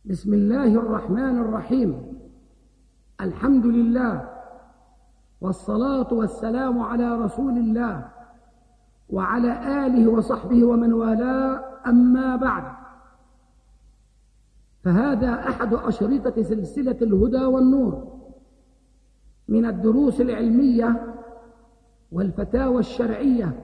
بسم الله الرحمن الرحيم. الحمد لله والصلاة والسلام على رسول الله وعلى آله وصحبه ومن والاه، أما بعد، فهذا أحد أشرطة سلسلة الهدى والنور من الدروس العلمية والفتاوى الشرعية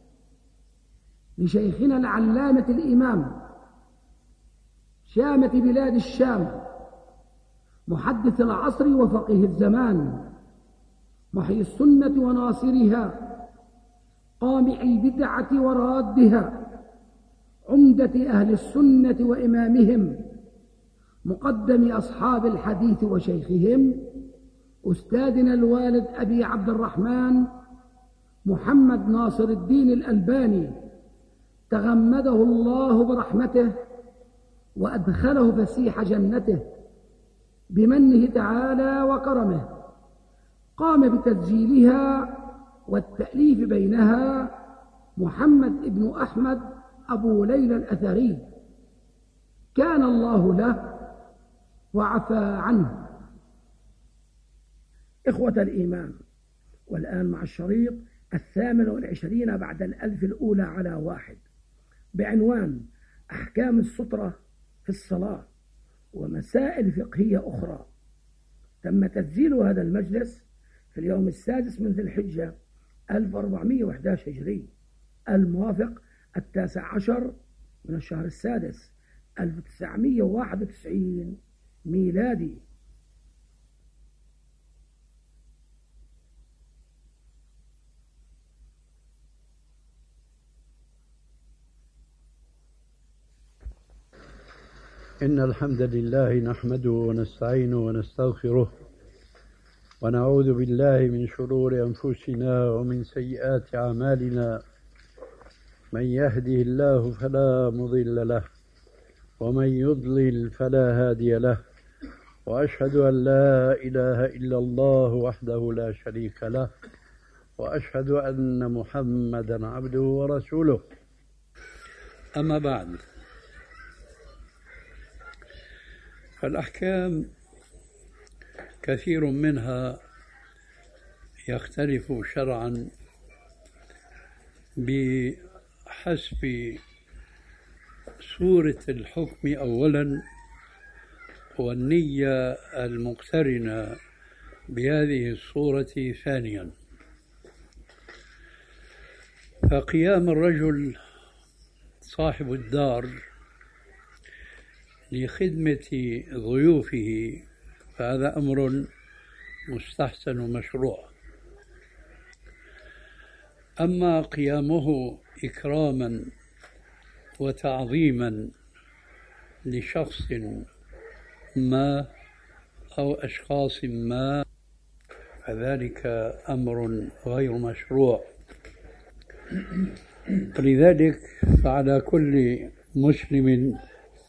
لشيخنا العلامة الإمام شامة بلاد الشام، محدث العصر وفقيه الزمان، محيي السنة وناصرها، قامع البدعة ورادها، عمدة أهل السنة وإمامهم، مقدم أصحاب الحديث وشيخهم، أستاذنا الوالد أبي عبد الرحمن محمد ناصر الدين الألباني، تغمده الله برحمته وأدخله فسيح جنته بمنه تعالى وكرمه. قام بتسجيلها والتأليف بينها محمد بن أحمد أبو ليلى الأثري، كان الله له وعفى عنه. إخوة الإيمان، والآن مع الشريط 28 بعد 1000 الأولى على 1 بعنوان أحكام السترة في الصلاة ومسائل فقهية أخرى. تم تسجيل هذا المجلس في اليوم 6 من ذي الحجة 1411 هجري، الموافق 19 من الشهر السادس 1991 ميلادي. إن الحمد لله نحمده ونستعينه ونستغفره ونعوذ بالله من شرور أنفسنا ومن سيئات أعمالنا. من يهده الله فلا مضل له ومن يضلل فلا هادي له، وأشهد أن لا إله إلا الله وحده لا شريك له، وأشهد أن محمدا عبده ورسوله. أما بعد، فالأحكام كثير منها يختلف شرعا بحسب صورة الحكم أولا، والنية المقترنة بهذه الصورة ثانيا. فقيام الرجل صاحب الدار لخدمة ضيوفه فهذا أمر مستحسن ومشروع. أما قيامه إكراما وتعظيما لشخص ما أو أشخاص ما فذلك أمر غير مشروع. لذلك فعلى كل مسلم،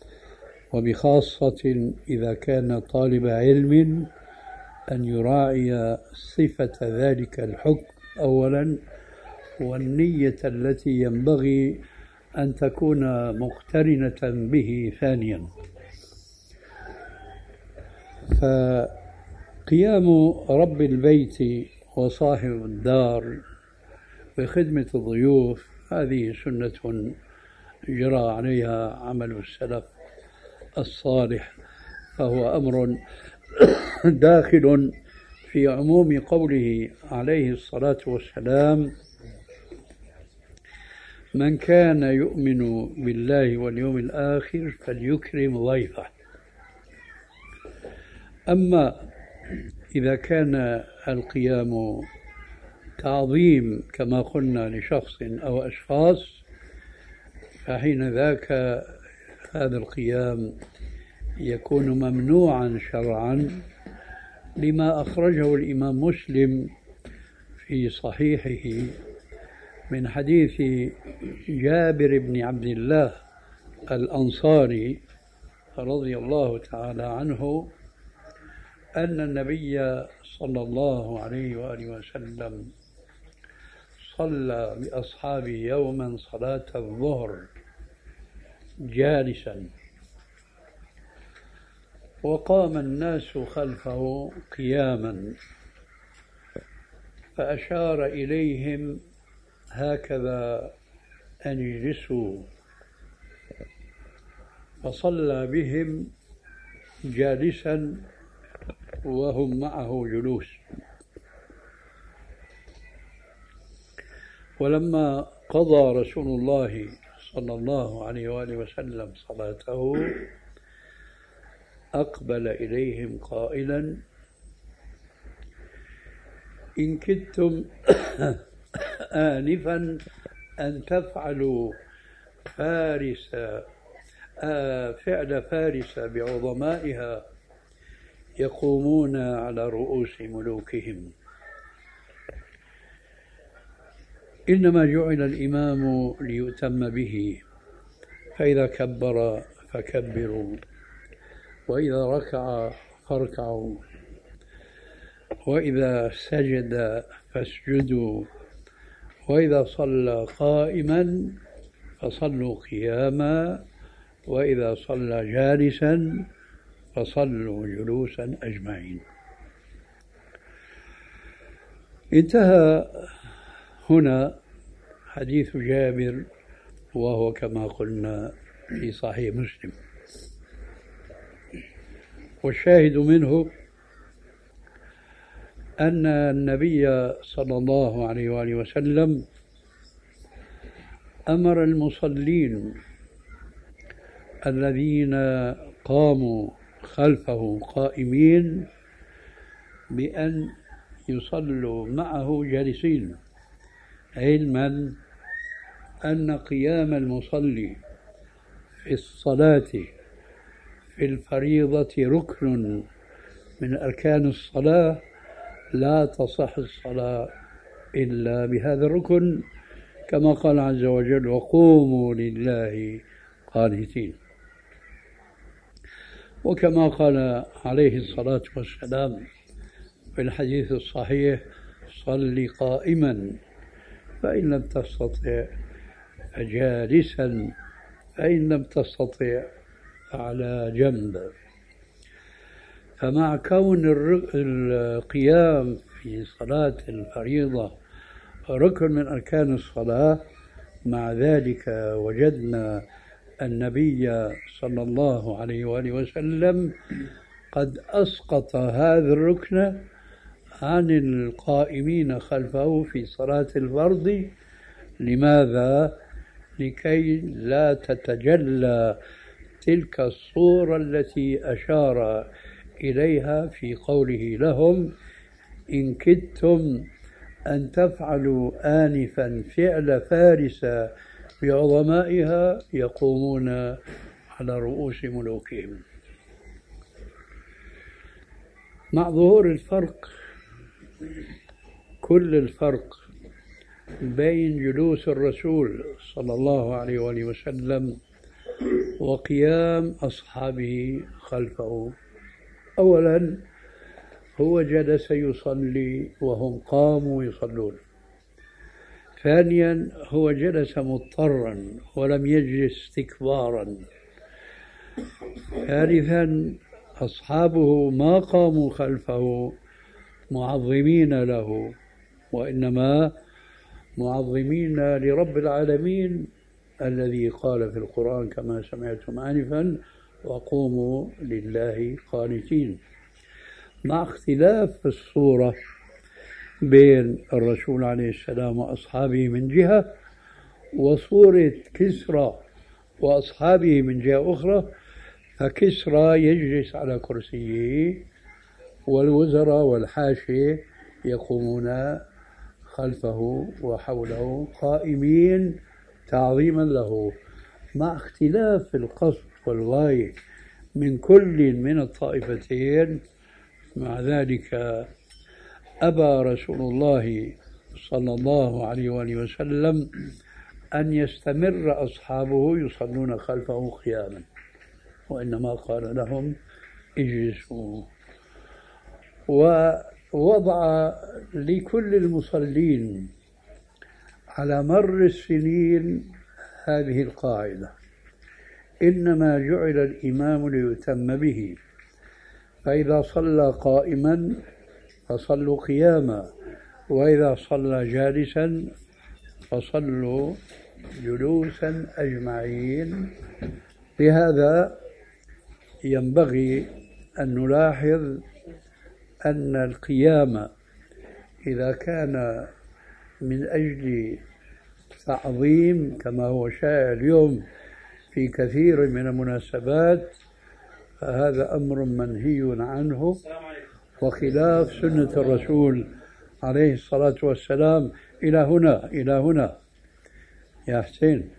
وبخاصة إذا كان طالب علم، أن يراعي صفة ذلك الحكم أولا، والنية التي ينبغي أن تكون مقترنة به ثانيا. فقيام رب البيت وصاحب الدار بخدمة الضيوف هذه سنة جرى عليها عمل السلف الصالح، فهو أمر داخل في عموم قوله عليه الصلاة والسلام: من كان يؤمن بالله واليوم الآخر فليكرم ضيفه. أما إذا كان القيام تعظيم كما قلنا لشخص أو أشخاص، فحين ذاك هذا القيام يكون ممنوعا شرعا، لما أخرجه الإمام مسلم في صحيحه من حديث جابر بن عبد الله الأنصاري رضي الله تعالى عنه أن النبي صلى الله عليه وآله وسلم صلى بأصحابه يوما صلاة الظهر جالسا، وقام الناس خلفه قياما فأشار إليهم هكذا أن يجلسوا، فصلى بهم جالسا وهم معه جلوس. ولما قضى رسول الله صلى الله عليه وآله وسلم صلاته أقبل إليهم قائلا: إن كدتم آنفا أن تفعلوا فعل فارس بعظمائها يقومون على رؤوس ملوكهم. إنما جعل الإمام ليؤتم به، فإذا كبر فكبروا، وإذا ركع فاركعوا، وإذا سجد فاسجدوا، وإذا صلى قائما فصلوا قياما، وإذا صلى جالسا فصلوا جلوسا أجمعين. انتهى هنا حديث جابر، وهو كما قلنا في صحيح مسلم. والشاهد منه أن النبي صلى الله عليه وآله وسلم أمر المصلين الذين قاموا خلفه قائمين بأن يصلوا معه جالسين، علما أن قيام المصلي في الصلاة في الفريضة ركن من أركان الصلاة، لا تصح الصلاة إلا بهذا الركن، كما قال عز وجل: وقوموا لله قانتين. وكما قال عليه الصلاة والسلام في الحديث الصحيح: صل قائما، فإن لم تستطع فجالسا، فإن لم تستطع فعلى جنب. فمع كون القيام في صلاة الفريضة ركن من أركان الصلاة، مع ذلك وجدنا النبي صلى الله عليه وآله وسلم قد أسقط هذا الركن عن القائمين خلفه في صلاة الفرض. لماذا؟ لكي لا تتجلى تلك الصورة التي أشار إليها في قوله لهم: إن كدتم أن تفعلوا آنفا فعل فارس بعظمائها يقومون على رؤوس ملوكهم. مع ظهور الفرق، كل الفرق بين جلوس الرسول صلى الله عليه وآله وسلم وقيام أصحابه خلفه. أولا، هو جلس يصلي وهم قاموا يصلون. ثانيا، هو جلس مضطرا ولم يجلس استكبارا. ثالثا، أصحابه ما قاموا خلفه معظمين له، وإنما معظمين لرب العالمين الذي قال في القرآن كما سمعتم آنفا: وقوموا لله قانتين. مع اختلاف الصورة بين الرسول عليه السلام وأصحابه من جهة، وصورة كسرى وأصحابه من جهة أخرى. فكسرى يجلس على كرسيه، والوزراء والحاشية يقومون خلفه وحوله قائمين تعظيما له، مع اختلاف القصد والغاية من كل من الطائفتين. مع ذلك أبى رسول الله صلى الله عليه وآله وسلم أن يستمر أصحابه يصلون خلفه قياما، وإنما قال لهم: اجلسوا. ووضع لكل المصلين على مر السنين هذه القاعدة: إنما جعل الإمام ليؤتم به، فإذا صلى قائما فصلوا قياما، وإذا صلى جالسا فصلوا جلوسا أجمعين. لهذا ينبغي أن نلاحظ أن القيام إذا كان من أجل تعظيم كما هو شائع اليوم في كثير من المناسبات فهذا أمر منهي عنه وخلاف سنة الرسول عليه الصلاة والسلام. إلى هنا يا حسين،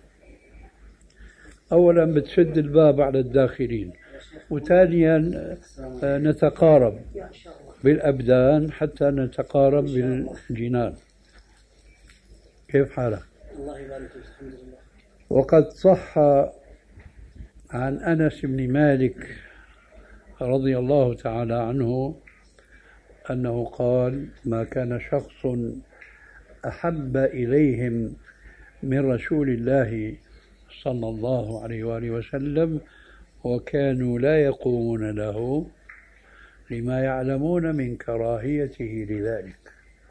أولا بتسد الباب على الداخلين، وثانيا نتقارب بالأبدان حتى نتقارب بالجنان. كيف حالك؟ الله يبارك فيك. الحمد لله. وقد صح عن أنس بن مالك رضي الله تعالى عنه أنه قال: ما كان شخص أحب إليهم من رسول الله صلى الله عليه وآله وسلم وكانوا لا يقومون له لما يعلمون من كراهيته لذلك.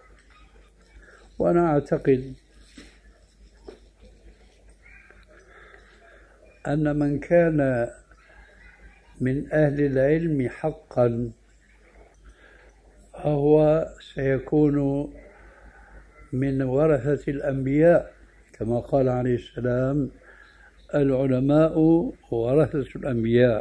وأنا أعتقد أن من كان من أهل العلم حقا فهو سيكون من ورثة الأنبياء كما قال عليه السلام: العلماء ورثة الأنبياء.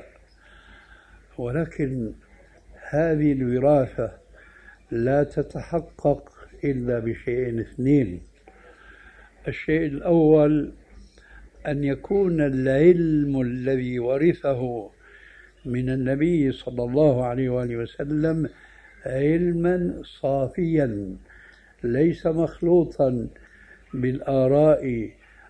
ولكن هذه الوراثة لا تتحقق إلا بشيئين اثنين. الشيء الأول أن يكون العلم الذي ورثه من النبي صلى الله عليه وآله وسلم علما صافيا ليس مخلوطا بالآراء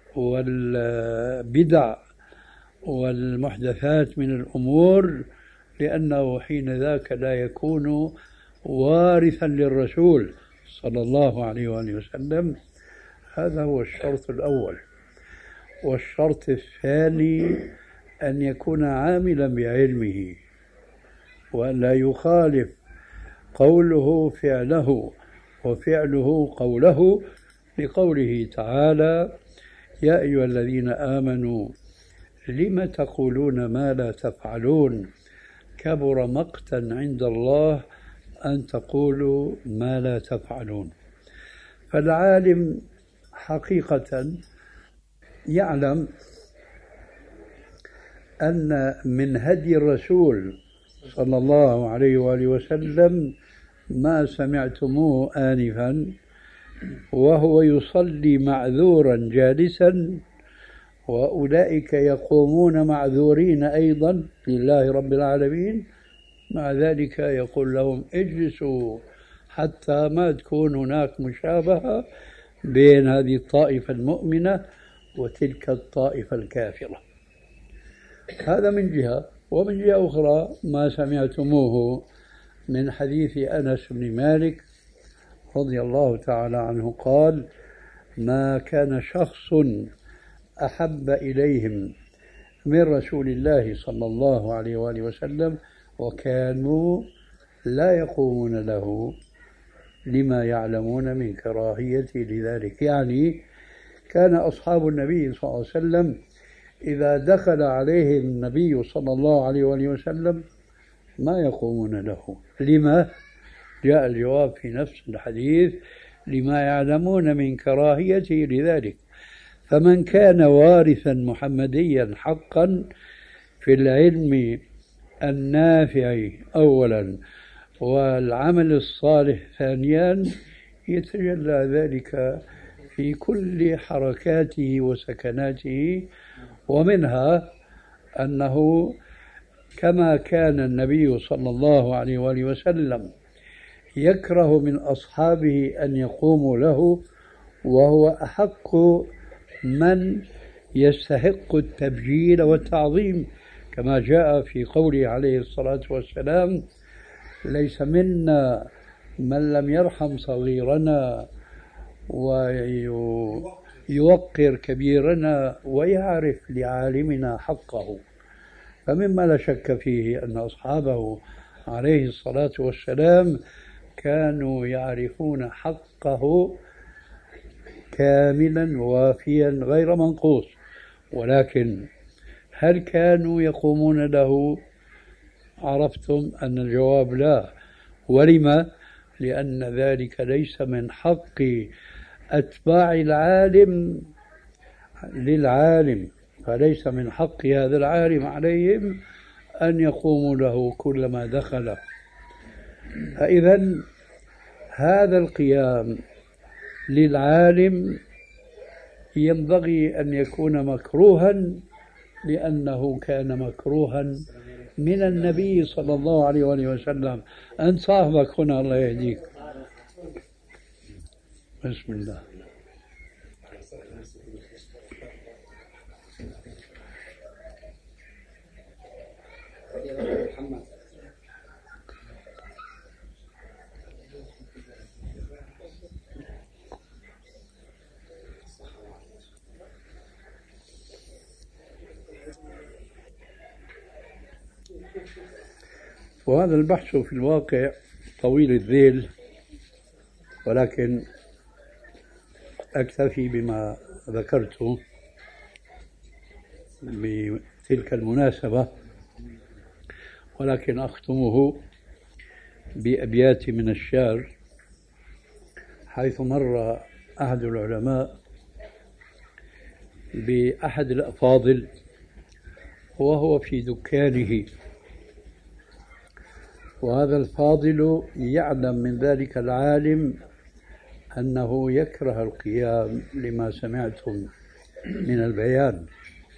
والبدع والمحدثات من الأمور، لأنه حين ذاك لا يكون وارثا للرسول صلى الله عليه وآله وسلم. هذا هو الشرط الأول. والشرط الثاني أن يكون عاملا بعلمه وأن لا يخالف قوله فعله وفعله قوله، لقوله تعالى: يا أيها الذين آمنوا لم تقولون ما لا تفعلون كبر مقتا عند الله أن تقولوا ما لا تفعلون. فالعالم حقيقة يعلم أن من هدي الرسول صلى الله عليه وآله وسلم ما سمعتموه آنفا وهو يصلي معذورا جالسا، وأولئك يقومون معذورين أيضا لله رب العالمين، مع ذلك يقول لهم: اجلسوا حتى ما تكون هناك مشابهة بين هذه الطائفة المؤمنة وتلك الطائفة الكافرة. هذا من جهة. ومن جهة أخرى ما سمعتموه من حديث أنس بن مالك رضي الله تعالى عنه قال: ما كان شخص أحب إليهم من رسول الله صلى الله عليه وآله وسلم وكانوا لا يقومون له لما يعلمون من كراهيته لذلك. يعني كان أصحاب النبي صلى الله عليه وسلم إذا دخل عليه النبي صلى الله عليه وآله وسلم ما يقومون له. لما؟ جاء الجواب في نفس الحديث: لما يعلمون من كراهيته لذلك. فمن كان وارثا محمديا حقا في العلم النافع أولا والعمل الصالح ثانيا يتجلى ذلك في كل حركاته وسكناته. ومنها أنه كما كان النبي صلى الله عليه وآله وسلم يكره من أصحابه أن يقوموا له وهو أحق من يستحق التبجيل والتعظيم، كما جاء في قوله عليه الصلاة والسلام: ليس منا من لم يرحم صغيرنا ويوقر كبيرنا ويعرف لعالمنا حقه. فمما لا شك فيه أن أصحابه عليه الصلاة والسلام كانوا يعرفون حقه كاملا وافيا غير منقوص، ولكن هل كانوا يقومون له؟ عرفتم أن الجواب لا. ولما؟ لأن ذلك ليس من حق أتباع العالم للعالم، فليس من حق هذا العالم عليهم أن يقوموا له كلما دخل. فإذا هذا القيام للعالم ينبغي أن يكون مكروها، لأنه كان مكروها من النبي صلى الله عليه وآله وسلم. أنت صاحبك هنا، الله يهديك. بسم الله. وهذا البحث في الواقع طويل الذيل، ولكن أكتفي بما ذكرته بتلك المناسبة، ولكن أختمه بأبيات من الشعر، حيث مر أحد العلماء بأحد الأفاضل وهو في دكانه، وهذا الفاضل يعلم من ذلك العالم أنه يكره القيام لما سمعتم من البيان،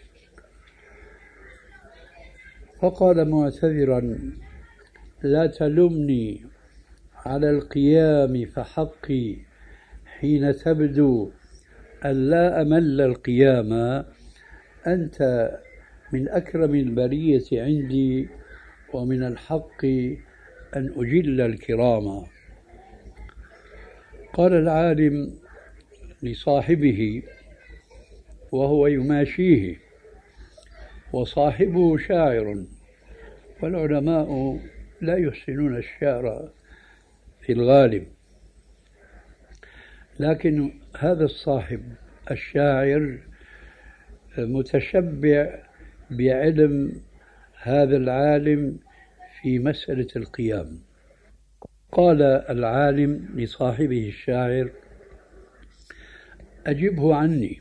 فقال معتذرا: لا تلمني على القيام فحقي حين تبدو أن لا أمل القيام، أنت من أكرم البرية عندي ومن الحق أن أجل الكرام. قال العالم لصاحبه وهو يماشيه، وصاحبه شاعر، والعلماء لا يحسنون الشعر في الغالب، لكن هذا الصاحب الشاعر متشبع بعلم هذا العالم في مسألة القيام. قال العالم لصاحبه الشاعر: أجبه عني.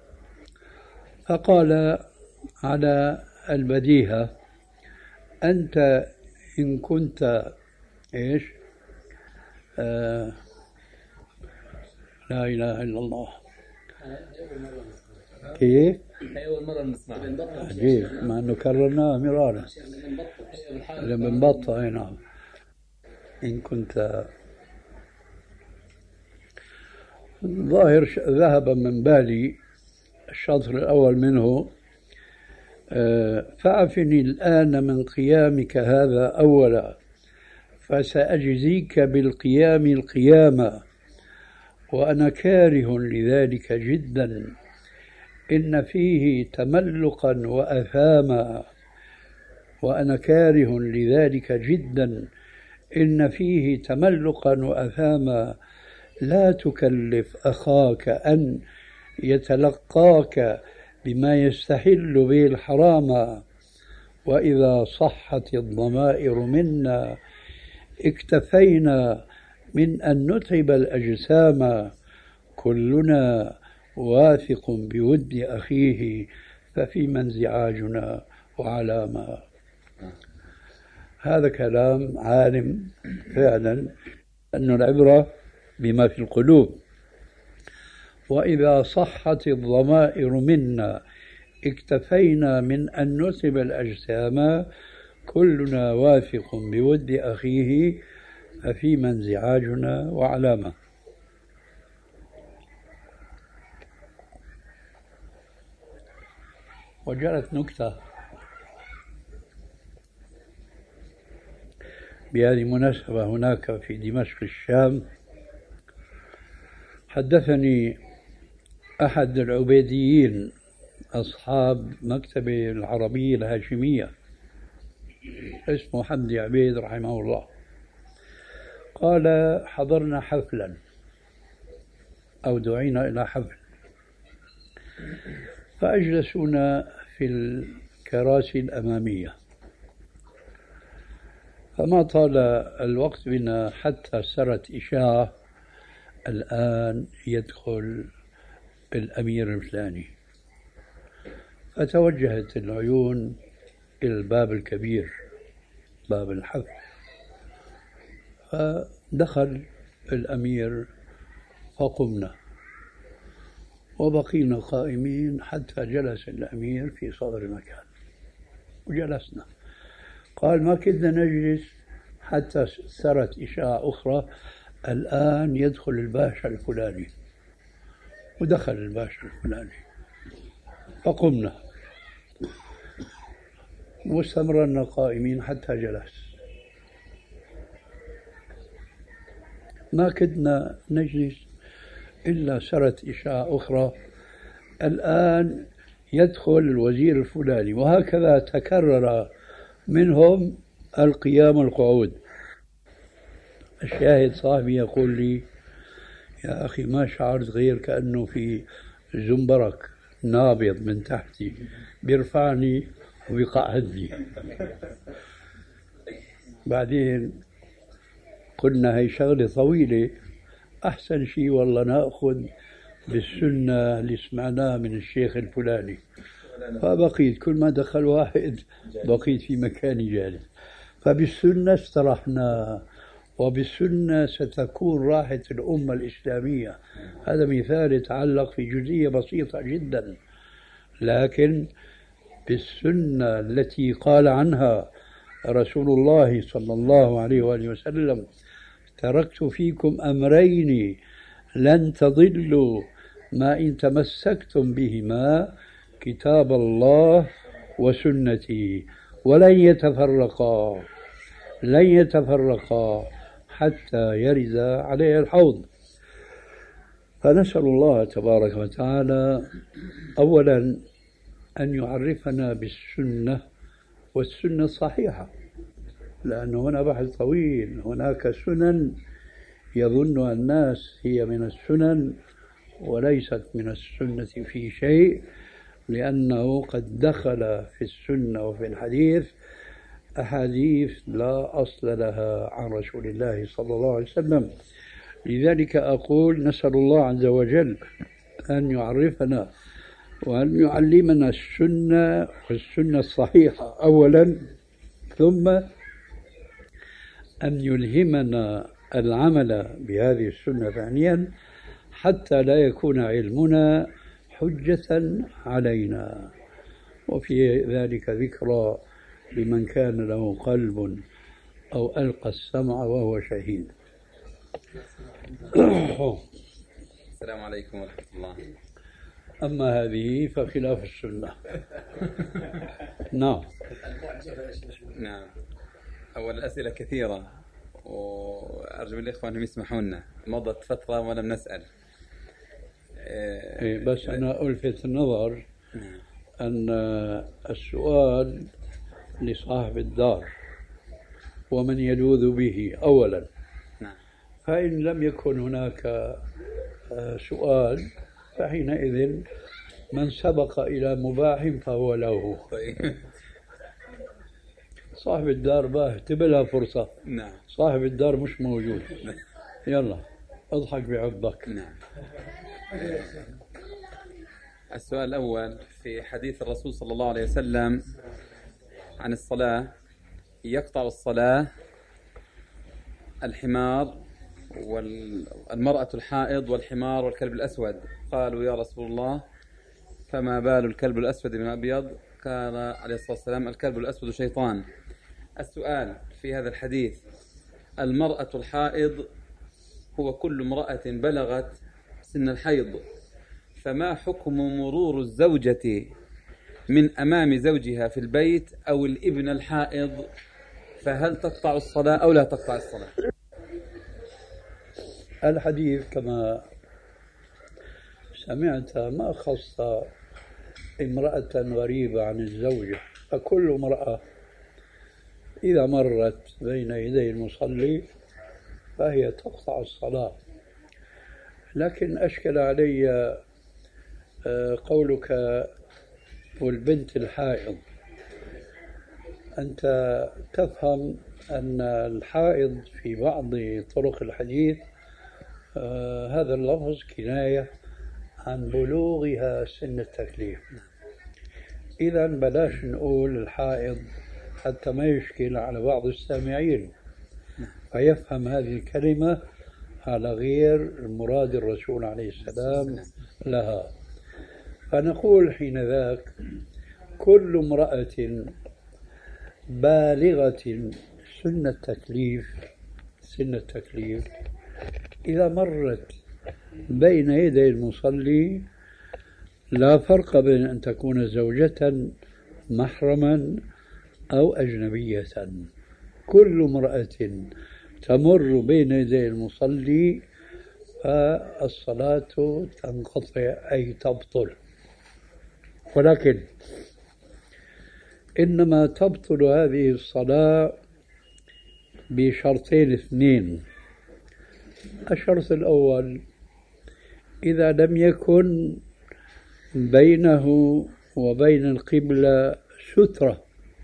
فقال على البديهة: أنت إن كنت إيش؟ لا إله إلا الله. كيف؟ أول مرة نسمعها. عجيب، مع أنه كررناه مرارا. بنبطأ. أي نعم. إن كنت ظاهر ذهب من بالي الشطر الأول منه: فاعفني الآن من قيامك هذا أولا، فسأجزيك بالقيام القيامة، وأنا كاره لذلك جدا، إن فيه تملقا وأثاما، وأنا كاره لذلك جدا، إن فيه تملقا وأثاما، لا تكلف أخاك أن يتلقاك بما يستحل به الحرام، وإذا صحت الضمائر منا اكتفينا من أن نتعب الأجسام، كلنا واثق بود أخيه، ففيما انزعاجنا وعلاما. هذا كلام عالم فعلا، أن العبرة بما في القلوب. وإذا صحت الضمائر منا اكتفينا من أن نتعب الأجسام، كلنا واثق بود أخيه، ففيما انزعاجنا وعلامة. وجرت نكتة بهذه المناسبة هناك في دمشق الشام. حدثني أحد العبيديين أصحاب مكتبة العربية الهاشمية، اسمه حمدي عبيد رحمه الله، قال حضرنا حفلا أو دعينا إلى حفل، فأجلسونا في الكراسي الأمامية، فما طال الوقت بنا حتى سرت إشاعة الآن يدخل الأمير الفلاني، فتوجهت العيون إلى الباب الكبير باب الحفل، فدخل الأمير فقمنا وبقينا قائمين حتى جلس الأمير في صدر المكان وجلسنا. قال ما كدنا نجلس حتى سرت إشاعة أخرى الآن يدخل الباشا الفلاني، ودخل الباشا الفلاني فقمنا واستمرنا قائمين حتى جلس. ما كدنا نجلس إلا سرت إشاعة أخرى الآن يدخل الوزير الفلاني، وهكذا تكرر منهم القيام والقعود. الشاهد صاحبي يقول لي يا أخي ما شعرت غير كأنه في زنبرك نابض من تحتي بيرفعني وبيقعدني. بعدين قلنا هي شغلة طويلة، أحسن شيء والله نأخذ بالسنة اللي سمعناها من الشيخ الفلاني، فبقيت كل ما دخل واحد بقيت في مكاني جالس، فبالسنة استرحنا وبالسنة ستكون راحة الأمة الإسلامية. هذا مثال يتعلق في جزئية بسيطة جدا، لكن بالسنة التي قال عنها رسول الله صلى الله عليه وآله وسلم تركت فيكم أمرين لن تضلوا ما إن تمسكتم بهما كتاب الله وسنتي ولن يتفرقا حتى يرد عليه الحوض. فنسأل الله تبارك وتعالى أولا أن يعرفنا بالسنة والسنة الصحيحة، لأن هنا بحث طويل. هناك سنن يظن الناس هي من السنن وليست من السنة في شيء، لأنه قد دخل في السنة وفي الحديث أحاديث لا أصل لها عن رسول الله صلى الله عليه وسلم. لذلك أقول نسأل الله عز وجل أن يعرفنا وأن يعلمنا السنة والسنة الصحيحة أولا، ثم أن يلهمنا العمل بهذه السنة ثانيا، حتى لا يكون علمنا حجة علينا. وفي ذلك ذكرى لمن كان له قلب أو ألقى السمع وهو شهيد. السلام عليكم ورحمة الله. أما هذه فخلاف السنة. نعم. أول الأسئلة كثيرة وأرجو الإخوة أنهم يسمحوا لنا، مضت فترة ولم نسأل. بس أنا ألفت النظر أن السؤال لصاحب الدار ومن يلوذ به أولا، فإن لم يكن هناك سؤال فحينئذ من سبق إلى مباح فهو له. صاحب الدار باه تبلها فرصة. صاحب الدار مش موجود. يلا اضحك بعضك. السؤال الأول في حديث الرسول صلى الله عليه وسلم عن الصلاة: يقطع الصلاة الحمار والمرأة الحائض والحمار والكلب الأسود. قالوا يا رسول الله فما بال الكلب الأسود من الأبيض؟ قال عليه الصلاة والسلام الكلب الأسود شيطان. السؤال في هذا الحديث: المرأة الحائض هو كل امرأة بلغت سن الحيض، فما حكم مرور الزوجة من أمام زوجها في البيت أو الابن الحائض؟ فهل تقطع الصلاة أو لا تقطع الصلاة؟ الحديث كما سمعت ما خص امرأة غريبة عن الزوجة، فكل امرأة إذا مرت بين يدي المصلي فهي تقطع الصلاة. لكن أشكل علي قولك والبنت الحائض. أنت تفهم أن الحائض في بعض طرق الحديث هذا اللفظ كناية عن بلوغها سن التكليف. إذا بلاش نقول الحائض حتى ما يشكل على بعض السامعين فيفهم هذه الكلمة على غير مراد الرسول عليه السلام لها. فنقول حين ذاك كل امرأة بالغة سن التكليف إذا مرت بين يدي المصلي لا فرق بين أن تكون زوجة محرما أو أجنبية، كل امرأة تمر بين يدي المصلي فالصلاة تنقطع أي تبطل. ولكن إنما تبطل هذه الصلاة بشرطين اثنين. الشرط الأول إذا لم يكن بينه وبين القبلة سترة،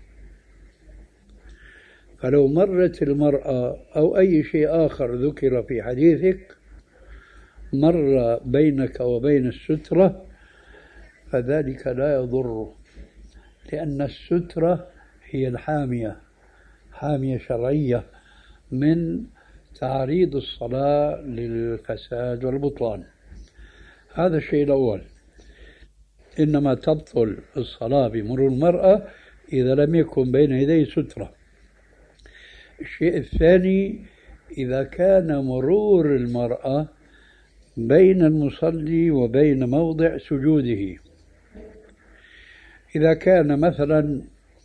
فلو مرت المرأة أو أي شيء آخر ذكر في حديثك مر بينك وبين السترة فذلك لا يضر، لأن السترة هي الحامية، حامية شرعية من تعريض الصلاة للفساد والبطلان. هذا الشيء الأول. إنما تبطل الصلاة بمرور المرأة إذا لم يكن بين يديه سترة. الشيء الثاني إذا كان مرور المرأة بين المصلي وبين موضع سجوده. إذا كان مثلا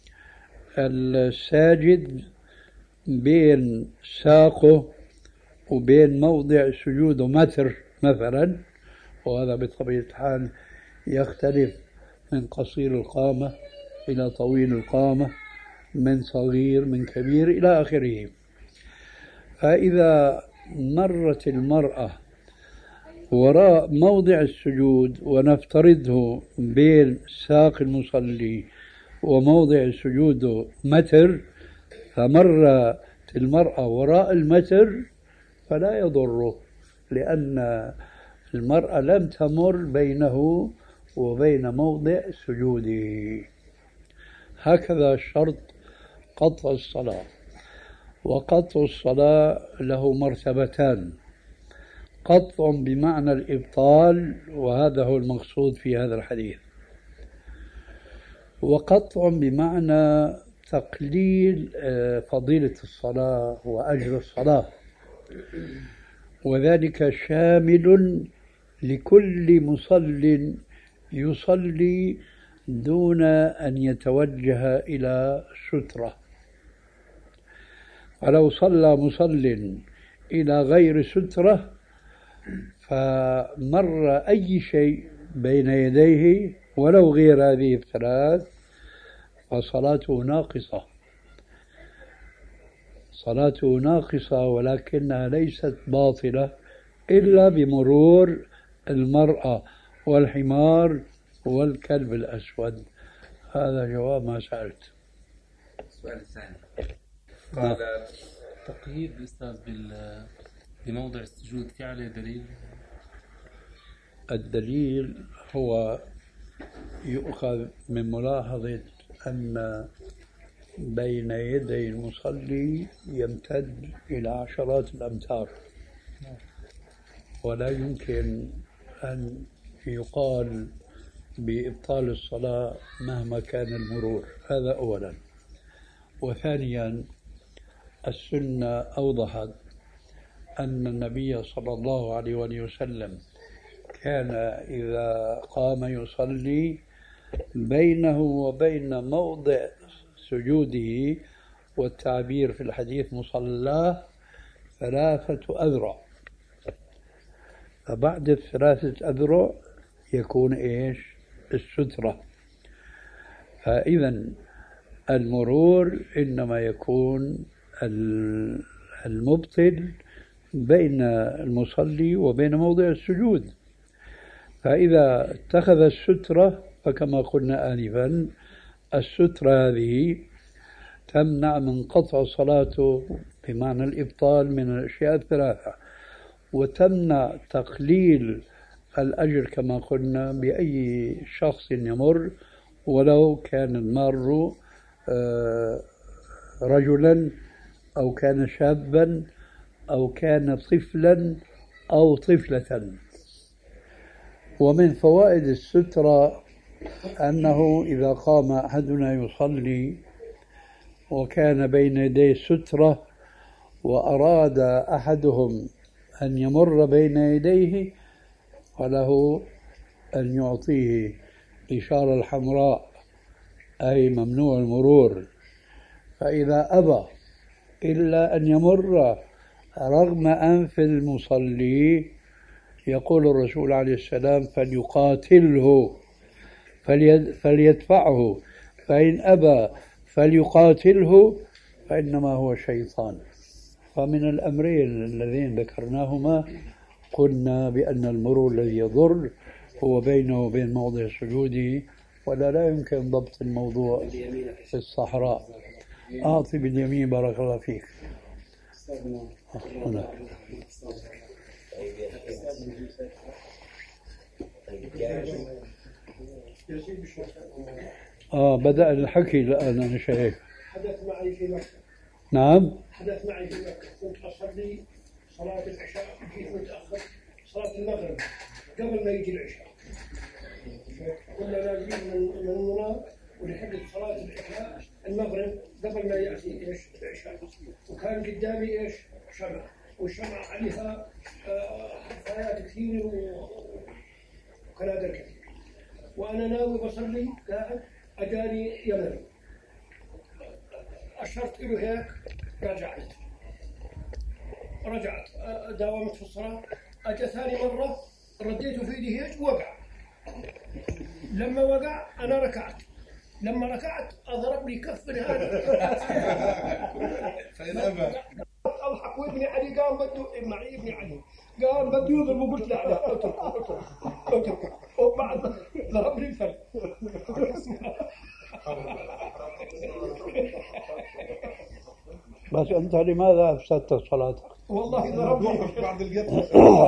الساجد بين ساقه وبين موضع سجوده متر مثلا، وهذا بطبيعة الحال يختلف من قصير القامة إلى طويل القامة، من صغير من كبير إلى آخره. فإذا مرت المرأة وراء موضع السجود ونفترضه بين ساق المصلي وموضع سجوده متر، فمرت المرأة وراء المتر فلا يضره، لأن المرأة لم تمر بينه وبين موضع سجوده. هكذا شرط قطع الصلاة. وقطع الصلاة له مرتبتان: قطع بمعنى الإبطال، وهذا هو المقصود في هذا الحديث، وقطع بمعنى تقليل فضيلة الصلاة وأجر الصلاة، وذلك شامل لكل مصل يصلي دون أن يتوجه إلى سترة. ولو صلى مصل إلى غير سترة فمر أي شيء بين يديه ولو غير هذه الثلاث فصلاته ناقصة، صلاته ناقصة، ولكنها ليست باطلة إلا بمرور المرأة والحمار والكلب الأسود. هذا جواب ما سألت. السؤال الثاني قال تقييد الأستاذ بموضع السجود في عليه دليل؟ الدليل هو يؤخذ من ملاحظة أن بين يدي المصلي يمتد إلى عشرات الأمتار، ولا يمكن أن يقال بإبطال الصلاة مهما كان المرور. هذا أولا. وثانيا السنة أوضحت أن النبي صلى الله عليه وسلم كان إذا قام يصلي بينه وبين موضع سجوده، والتعبير في الحديث مصلاه 3 أذرع، فبعد 3 أذرع يكون إيش؟ السترة. فإذا المرور إنما يكون المبطل بين المصلي وبين موضع السجود. فإذا اتخذ السترة فكما قلنا آنفا السترة هذه تمنع من قطع صلاته بمعنى الإبطال من الأشياء الثلاثة، وتمنع تقليل الأجر كما قلنا بأي شخص يمر ولو كان المار رجلا أو كان شابا أو كان طفلا أو طفلة. ومن فوائد السترة أنه إذا قام أحدنا يصلي وكان بين يديه سترة وأراد أحدهم أن يمر بين يديه فله أن يعطيه إشارة الحمراء أي ممنوع المرور. فإذا أبى إلا أن يمر رغم أنف المصلي يقول الرسول عليه السلام فليقاتله فليدفعه، فإن أبى فليقاتله فإنما هو شيطان. فمن الأمرين اللذين ذكرناهما قلنا بأن المرور الذي يضر هو بينه وبين موضع السجود، ولا لا يمكن ضبط الموضوع في الصحراء. أعطي باليمين بارك الله فيك. بدأ الحكي الآن أنا شايف. حدث معي في مكة. نعم. حدث معي في مكة، كنت أصلي صلاة العشاء، جيت متأخر صلاة المغرب قبل ما يجي العشاء. كنا نازلين من المنى ولحقت صلاة العشاء المغرب قبل ما يأتي إيش العشاء، وكان قدامي إيش شمعة، والشمعة عليها حفايات كثير وكنادر كثير، وأنا ناوي بصلي قاعد أجاني يمني، أشرت له هيك رجعت داومت في الصلاة. أجا ثاني مرة رديته في يدي هيك وقع. لما وقع أنا ركعت، لما ركعت أضرب لي كف هذا فإن أبى أضحك، وابني علي قام بده معي ابني علي قام بده يضرب، وقلت لا اتركه وبعد ضربني الفل. بس أنت لماذا أفسدت صلاتك؟ والله ضربني بعد القتل.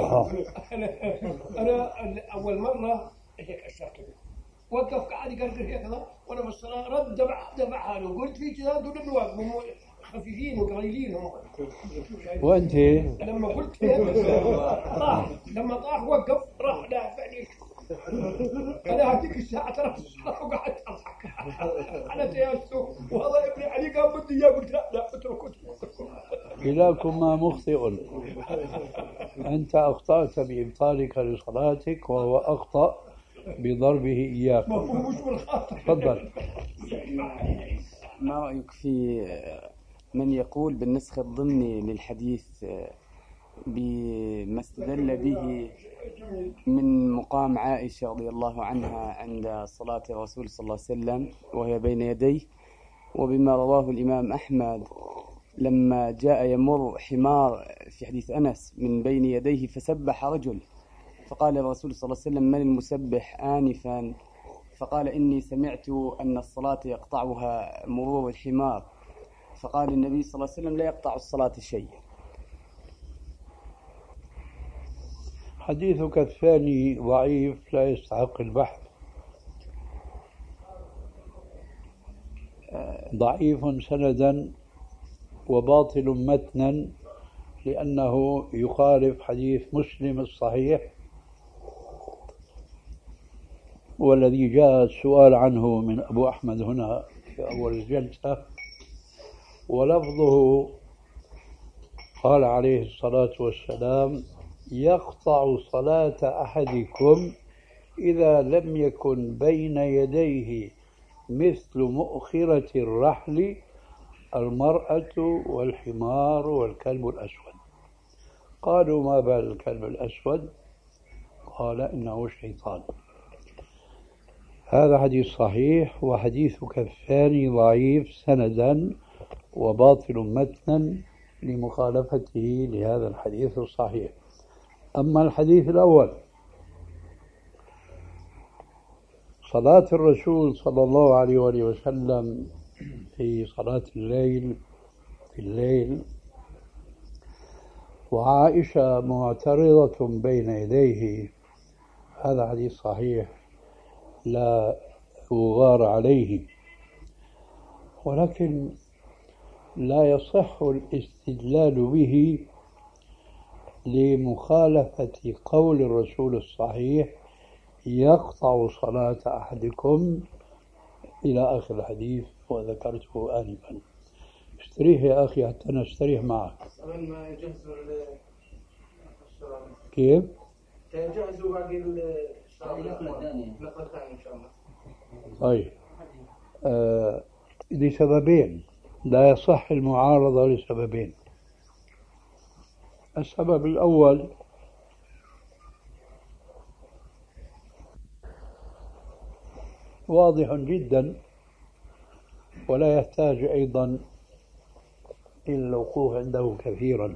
أنا أول مرة هيك أشرته، وقف قاعد يقرقر هيك وأنا بالصلاة رد دفعها له، قلت في كذا دول الواقف خفيفين وقليلين هم. وأنت؟ لما قلت هيك طاح، لما طاح وقف راح دافعني. أنا هذيك الساعة ترى الصلاة وقعدت أضحك على تياسته، وهذا ابني علي قام بدي إياه، قلت لا اتركه. كلاكما مخطئ، أنت أخطأت بإبطالك لصلاتك وهو أخطأ بضربه إياك. تفضل. ما رأيك في من يقول بالنسخ الضمني للحديث بما استدل به من مقام عائشة رضي الله عنها عند صلاة الرسول صلى الله عليه وسلم وهي بين يديه، وبما رواه الإمام أحمد لما جاء يمر حمار في حديث أنس من بين يديه فسبح رجل، فقال الرسول صلى الله عليه وسلم من المسبح آنفا؟ فقال إني سمعت أن الصلاة يقطعها مرور الحمار، فقال النبي صلى الله عليه وسلم لا يقطع الصلاة شيء. حديثك الثاني ضعيف لا يستحق البحث، ضعيف سندا وباطل متنا، لأنه يخالف حديث مسلم الصحيح والذي جاء السؤال عنه من أبو أحمد هنا في أول الجلسة، ولفظه قال عليه الصلاة والسلام يقطع صلاة أحدكم إذا لم يكن بين يديه مثل مؤخرة الرحل المرأة والحمار والكلب الأسود. قالوا ما بال الكلب الأسود؟ قال إنه شيطان. هذا حديث صحيح، وحديثك الثاني ضعيف سندا وباطل متنا لمخالفته لهذا الحديث الصحيح. أما الحديث الأول، صلاة الرسول صلى الله عليه وآله وسلم في صلاة الليل وعائشة معترضة بين يديه، هذا حديث صحيح لا يغار عليه، ولكن لا يصح الاستدلال به لمخالفة قول الرسول الصحيح يقطع صلاة أحدكم إلى آخر الحديث وذكرته آنفا. استريح يا أخي حتى نستريح معك. ما يجهزوا كيف؟ يجهزوا باقي النقلة الثانية إن شاء الله. طيب، لسببين لا يصح المعارضة، لسببين. السبب الأول واضح جدا ولا يحتاج أيضا إلى الوقوف عنده كثيرا.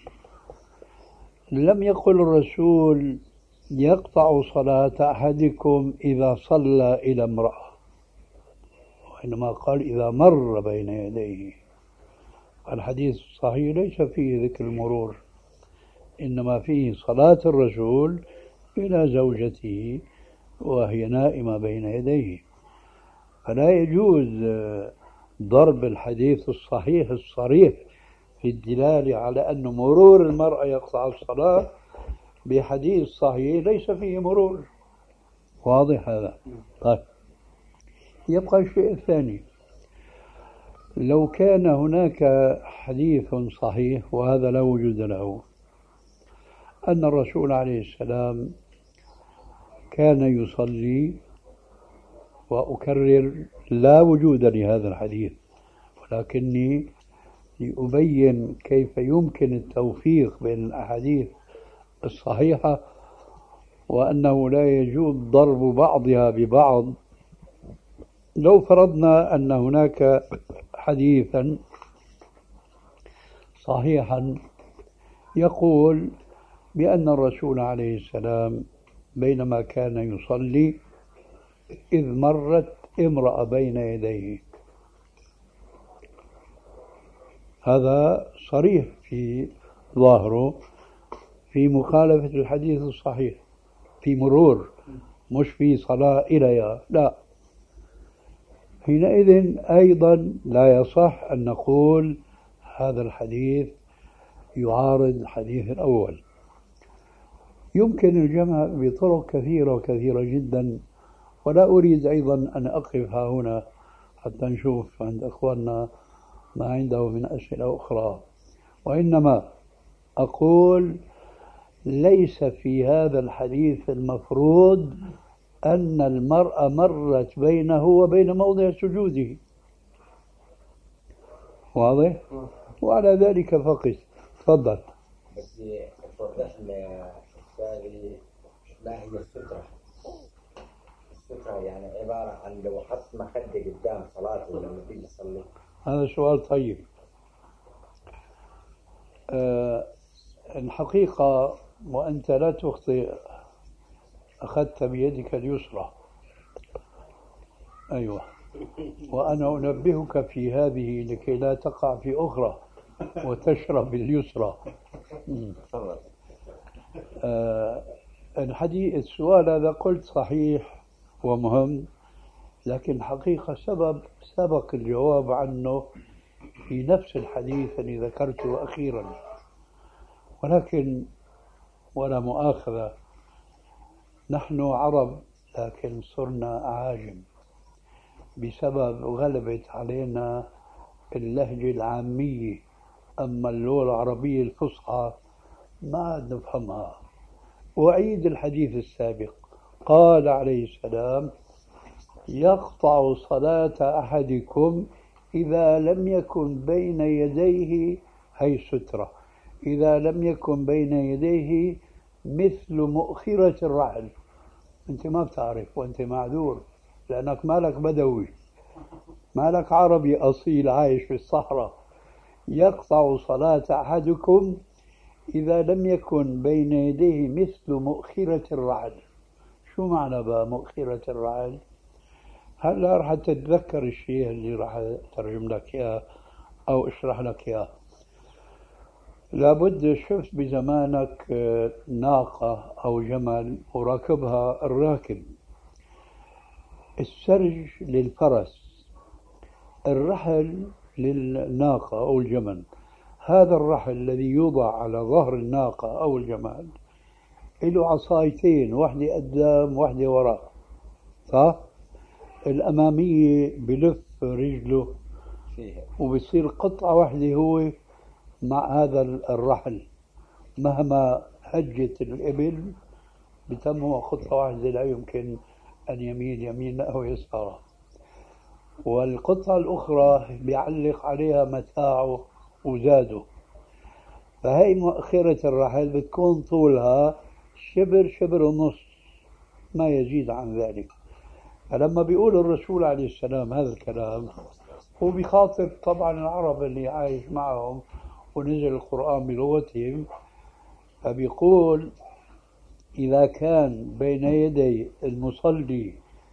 لم يقل الرسول يقطع صلاة أحدكم إذا صلى إلى امرأة، وإنما قال إذا مر بين يديه. الحديث الصحيح ليس فيه ذكر المرور، إنما فيه صلاة الرسول إلى زوجته وهي نائمة بين يديه. فلا يجوز ضرب الحديث الصحيح الصريح في الدلالة على أن مرور المرأة يقطع الصلاة بحديث صحيح ليس فيه مرور. واضح هذا؟ طيب، يبقى الشيء الثاني، لو كان هناك حديث صحيح، وهذا لا وجود له، أن الرسول عليه السلام كان يصلي، وأكرر لا وجود لهذا الحديث، ولكني لأبين كيف يمكن التوفيق بين الأحاديث الصحيحة وأنه لا يجوز ضرب بعضها ببعض. لو فرضنا أن هناك حديثا صحيحا يقول بأن الرسول عليه السلام بينما كان يصلي إذ مرت امرأة بين يديه، هذا صريح في ظاهره في مخالفة الحديث الصحيح، في مرور، مش في صلاة إليها، لا. حينئذ أيضا لا يصح أن نقول هذا الحديث يعارض الحديث الأول. يمكن الجمع بطرق كثيرة وكثيرة جدا، ولا أريد أيضا أن أقف هنا حتى نشوف عند أخواننا ما عنده من أسئلة أخرى، وإنما أقول ليس في هذا الحديث المفروض أن المرأة مرت بينه وبين موضع سجوده. واضح؟ وعلى ذلك فقط. تفضل. بس توضح لنا يا أستاذي ما هي السترة؟ السترة يعني عبارة عن لو حط مخدة قدام صلاته لما بيجي يصلي. هذا سؤال طيب. الحقيقة وأنت لا تخطئ، أخذت بيدك اليسرى. أيوة، وأنا أنبهك في هذه لكي لا تقع في أخرى وتشرب اليسرى. الحديث السؤال هذا قلت صحيح ومهم، لكن حقيقة سبق الجواب عنه في نفس الحديث الذي ذكرته أخيرا. ولكن ولا مؤاخذة، نحن عرب لكن صرنا أعاجم بسبب غلبت علينا اللهجة العامية، أما اللغة العربية الفصحى ما عاد نفهمها. وأعيد الحديث السابق، قال عليه السلام يقطع صلاة أحدكم إذا لم يكن بين يديه، هي سترة، إذا لم يكن بين يديه مثل مؤخرة الرحل. أنت ما بتعرف وأنت معذور، لأنك مالك بدوي، مالك عربي أصيل عايش في الصحراء. يقطع صلاة أحدكم إذا لم يكن بين يديه مثل مؤخرة الرعد. شو معنى بقى مؤخرة الرعد؟ هلا راح تتذكر الشيء اللي راح أترجم لك إياه أو أشرح لك إياه. لابد شفت بزمانك ناقة أو جمل وراكبها الراكب. السرج للفرس، الرحل للناقة أو الجمل. هذا الرحل الذي يوضع على ظهر الناقة أو الجمل له عصايتين، واحدة قدام واحدة وراء، صح؟ الأمامية بلف رجله وبصير قطعة واحدة هو مع هذا الرحل. مهما هجت الإبل بتمه قطعة واحدة، لا يمكن أن يميل يمينا أو يسارا. والقطعة الأخرى بيعلق عليها متاعه وزاده. فهي مؤخرة الرحل بتكون طولها شبر ونص، ما يزيد عن ذلك. فلما بيقول الرسول عليه السلام هذا الكلام هو بيخاطب طبعا العرب اللي عايش معهم ونزل القرآن بلغتهم، فبيقول إذا كان بين يدي المصلي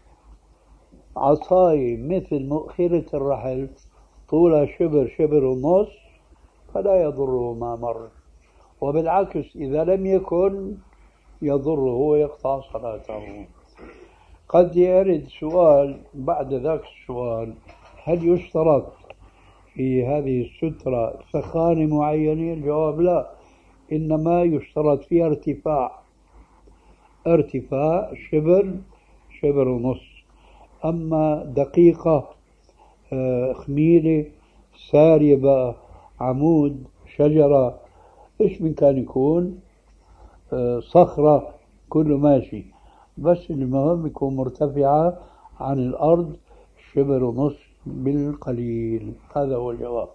عصاي مثل مؤخرة الرحل طولها شبر ونص فلا يضره ما مر، وبالعكس إذا لم يكن يضره ويقطع صلاته. قد يرد سؤال بعد ذاك السؤال: هل يشترط في هذه السترة ثخان معينة؟ الجواب لا، إنما يشترط فيها ارتفاع شبر ونص. أما دقيقة، خميلة، سارية، عمود، شجرة، إيش من كان يكون، صخرة، كله ماشي، بس المهم يكون مرتفعة عن الأرض شبر ونص بالقليل. هذا هو الجواب.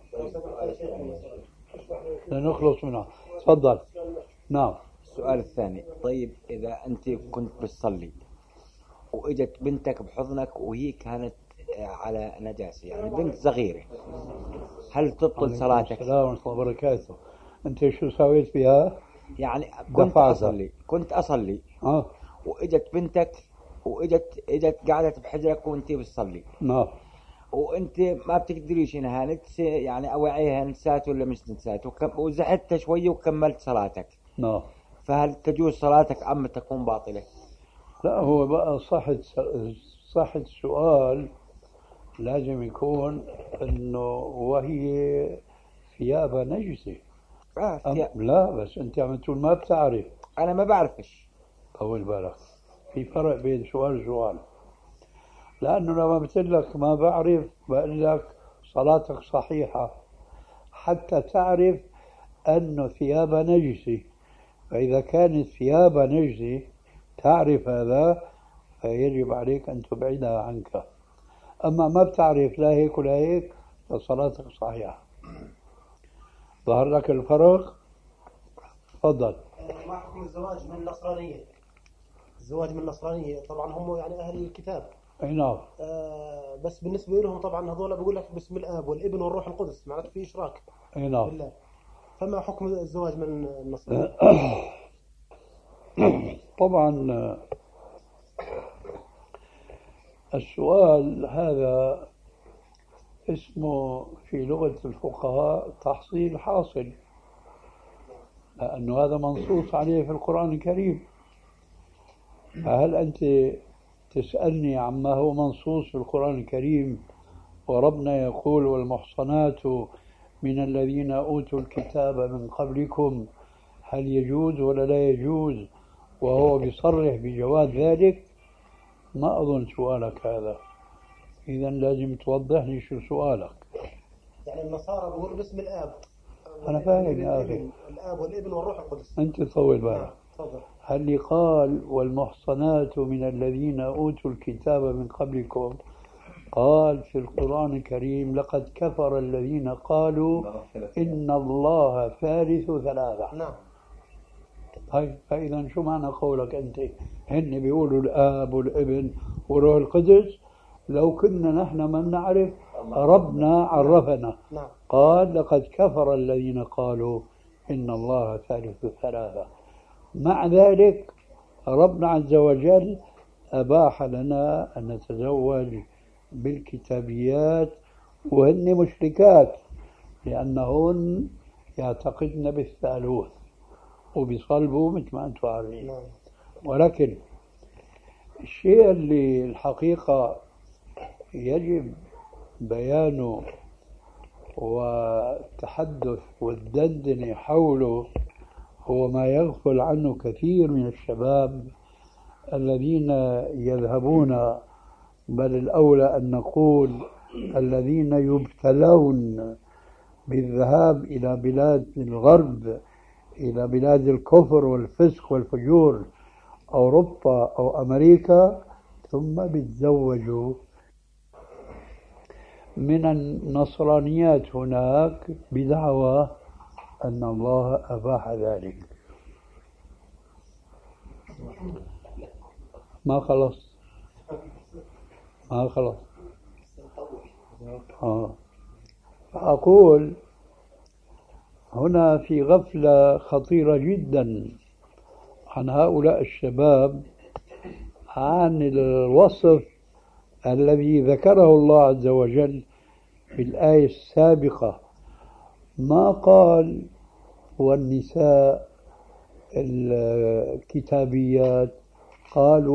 لنخلص منها. تفضل. نعم. السؤال الثاني: طيب إذا أنت كنت بتصلي وإجت بنتك بحضنك وهي كانت على نجاسة، يعني بنت صغيرة، هل تبطل صلاتك؟ السلام ورحمة الله وبركاته. أنت شو سويت فيها؟ يعني كنت أصلي وإجت بنتك وإجت قعدت بحجرك وأنت بتصلي. نعم. وأنت ما بتقدريش إنها يعني أوعيها نسات ولا مش نسات، وزحتها شوية وكملت صلاتك. نعم. فهل تجوز صلاتك أم تكون باطلة؟ لا، هو بقى صح السؤال لازم يكون إنه وهي ثيابها نجسة. لا، بس أنت عم تقول ما بتعرف. أنا ما بعرفش. طول بالك، في فرق بين سؤال. لأنه لما بتقلك ما بعرف بقول لك صلاتك صحيحة حتى تعرف أنه ثيابها نجسة. فإذا كانت ثيابها نجسة تعرف هذا، فيجب عليك أن تبعدها عنك. أما ما بتعرف لا هيك ولا هيك فصلاتك صحيحة. ظهر لك الفرق؟ تفضل. ما حكم الزواج من النصرانية؟ الزواج من النصرانية طبعا هم يعني أهل الكتاب. أي نعم. بس بالنسبة لهم طبعا هذول بيقول لك باسم الآب والابن والروح القدس، معناته في إشراك. أي نعم. بالله. فما حكم الزواج من النصرانية؟ طبعا السؤال هذا اسمه في لغة الفقهاء تحصيل حاصل، لأنه هذا منصوص عليه في القرآن الكريم. فهل أنت تسألني عما هو منصوص في القرآن الكريم وربنا يقول: والمحصنات من الذين أوتوا الكتاب من قبلكم، هل يجوز ولا لا يجوز؟ وهو بيصرح بجواز ذلك. ما أظن سؤالك هذا، إذا لازم توضح لي شو سؤالك. يعني النصارى بيقولوا باسم الآب. أنا فاهم يا أخي. الآب والابن والروح القدس. أنت طول بالك. هل قال والمحصنات من الذين أوتوا الكتاب من قبلكم؟ قال في القرآن الكريم: لقد كفر الذين قالوا إن الله ثالث ثلاثة. نعم. طيب، فإذا شو معنى قولك أنت؟ هن بيقولوا الآب والابن وروح القدس، لو كنا نحن ما نعرف ربنا عرفنا. قال لقد كفر الذين قالوا إن الله ثالث ثلاثة. مع ذلك ربنا عز وجل أباح لنا أن نتزوج بالكتابيات وهن مشركات لأنهن يعتقدن بالثالوث وبيصلبوا مثل ما أنتم عارفين. ولكن الشيء اللي الحقيقة يجب بيانه والتحدث والدندنة حوله هو ما يغفل عنه كثير من الشباب الذين يذهبون، بل الأولى أن نقول الذين يبتلون بالذهاب إلى بلاد الغرب، إلى بلاد الكفر والفسق والفجور، أوروبا أو أمريكا، ثم بيتزوجوا من النصرانيات هناك بدعوى أن الله أباح ذلك. ما خلص أقول هنا في غفلة خطيرة جدا عن هؤلاء الشباب عن الوصف الذي ذكره الله عز وجل في الآية السابقة. ما قال والنساء الكتابيات، قال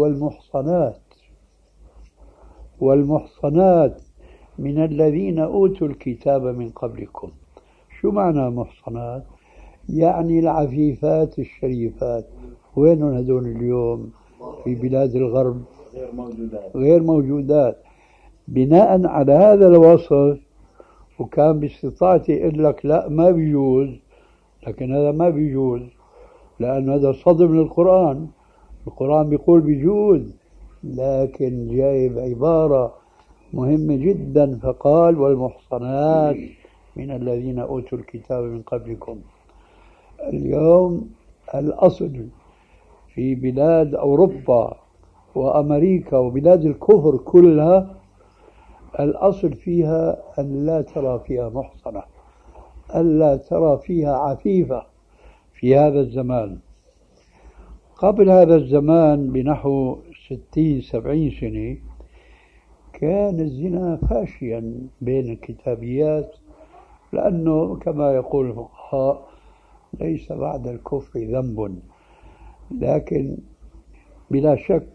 والمحصنات من الذين أوتوا الكتاب من قبلكم. شو معنى محصنات؟ يعني العفيفات الشريفات. وين هذول اليوم؟ في بلاد الغرب غير موجودات. بناء على هذا الوصف، وكان باستطاعتي يقول لك لا ما بيجوز، لكن هذا ما بيجوز لأن هذا صدم للقرآن. القرآن بيقول بيجوز، لكن جايب عبارة مهمة جدا فقال والمحصنات من الذين أوتوا الكتاب من قبلكم. اليوم الأصل في بلاد أوروبا وأمريكا وبلاد الكفر كلها الأصل فيها أن لا ترى فيها محصنة، ألا ترى فيها عفيفة. في هذا الزمان، قبل هذا الزمان بنحو 60-70 سنة كان الزنا فاشيا بين الكتابيات، لأنه كما يقول الفقهاء ليس بعد الكفر ذنب. لكن بلا شك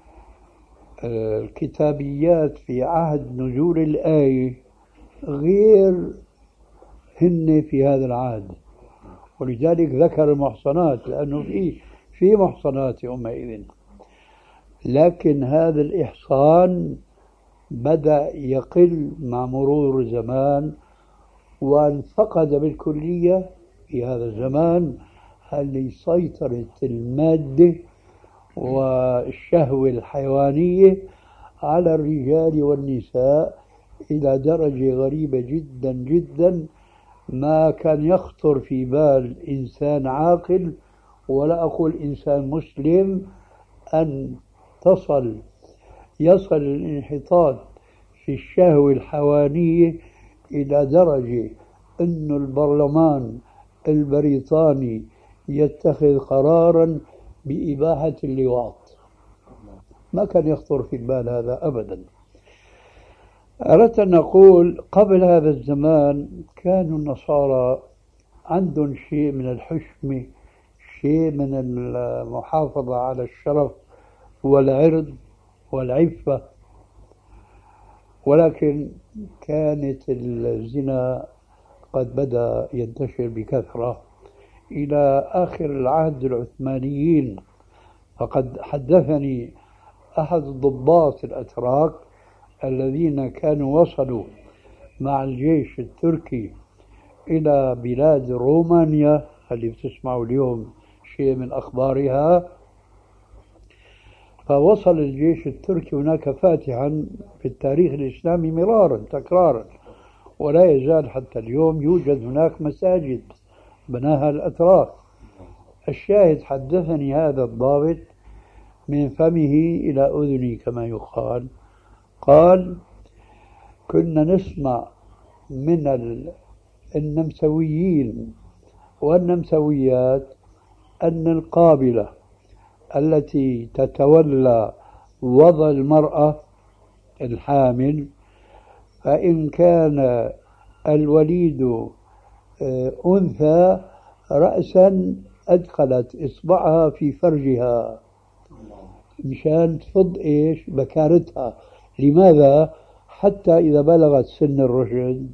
الكتابيات في عهد نزول الآية غير هن في هذا العهد، ولذلك ذكر المحصنات لأنه في محصنات يومئذ. لكن هذا الإحصان بدأ يقل مع مرور الزمان وانفقد بالكلية في هذا الزمان اللي سيطرت المادة والشهوة الحيوانية على الرجال والنساء إلى درجة غريبة جدا جدا ما كان يخطر في بال إنسان عاقل، ولا أقول إنسان مسلم، أن يصل الانحطاط في الشهوة الحيوانية إلى درجة أن البرلمان البريطاني يتخذ قرارا بإباحة اللواط. ما كان يخطر في البال هذا أبدا. أردت أن أقول قبل هذا الزمان كانوا النصارى عندهم شيء من الحشمة، شيء من المحافظة على الشرف والعرض والعفة، ولكن كانت الزنا قد بدأ ينتشر بكثرة إلى آخر العهد العثمانيين. فقد حدثني أحد الضباط الأتراك الذين كانوا وصلوا مع الجيش التركي إلى بلاد رومانيا اللي بتسمعوا اليوم شيء من أخبارها. فوصل الجيش التركي هناك فاتحا في التاريخ الإسلامي مرارا تكرارا، ولا يزال حتى اليوم يوجد هناك مساجد بناها الأتراك. الشاهد حدثني هذا الضابط من فمه إلى أذني كما يقال، قال كنا نسمع من النمساويين والنمساويات أن القابلة التي تتولى وضع المرأة الحامل، فإن كان الوليد أنثى رأسا أدخلت إصبعها في فرجها مشان تفض إيش بكارتها. لماذا؟ حتى إذا بلغت سن الرشد